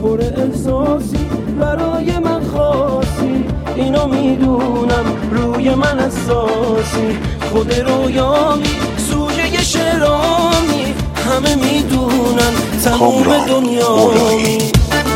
پر احساسی برای من خاصی، اینو میدونم روی من اساسی. خود رویامی سوژه شرامی، همه میدونن تموم دنیامی.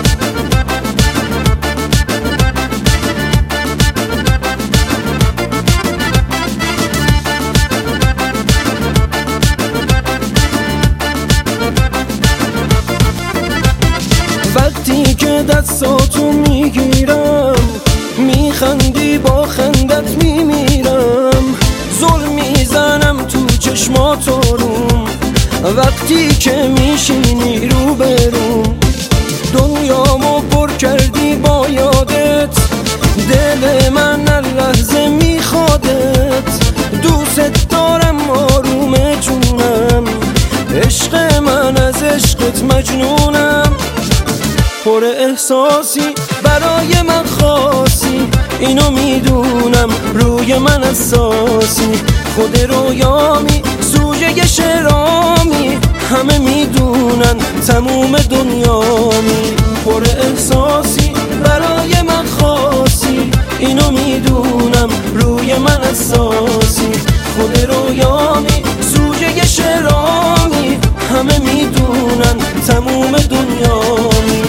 وقتی که دستاتو میگیرم میخندی، با خندت میمیرم. ظلم میزنم تو چشمات روم، وقتی که میشینی رو بروم. دنیامو پر کردی با یادت، دل من هر لحظه میخوادت. دوست دارم آروم جونم، عشق من از عشقت مجنونم. پر احساسی برای من خاصی، اینو میدونم روی من اساسی. خود رویامی سوژه شرامی، همه میدونن تموم دنیامی. پر احساسی برای من خاصی، اینو میدونم روی من اساسی. خود رویامی سوژه شرامی، همه میدونن تموم دنیامی.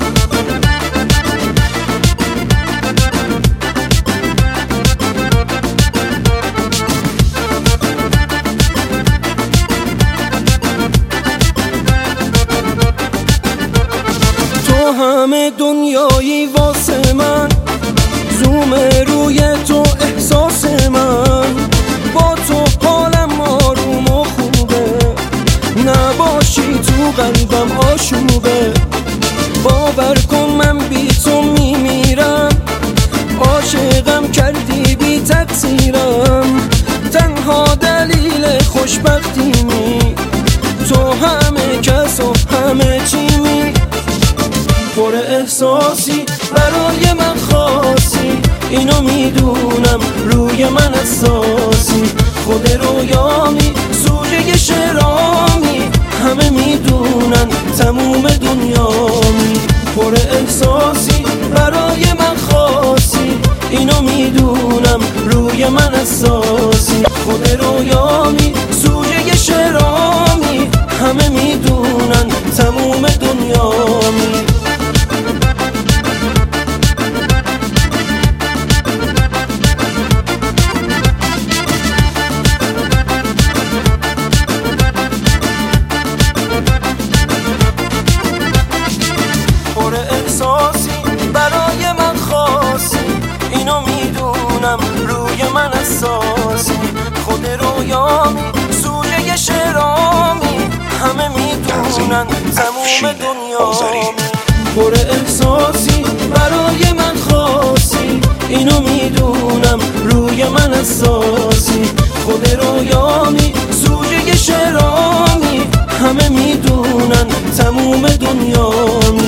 همه دنیایی واسه من، زوم روی تو احساس من. با تو حالم آروم و خوبه، نباشی تو قلبم آشوبه. باور کن من بی تو میمیرم، عاشقم کردی بی تقصیرم. تنها دلیل خوشبختیمی، تو همه کس و همه چیمی. پر احساسی برای من خاصی، اینو میدونم روی من اساسی. خود رویامی سوژه شرامی، همه میدونن تموم دنیامی. پر احساسی برای من خاصی، اینو میدونم روی من اساسی. خود رویامی سوژه شرامی، همه میدونن تموم دنیامی. برای من خاصی، اینو میدونم روی من اساسی. خود رویامی سوژه شرامی، همه میدونن تموم دنیامی. پر احساسی برای من خاصی، اینو میدونم روی من اساسی. خود رویامی سوژه شرامی، همه میدونن تموم دنیامی.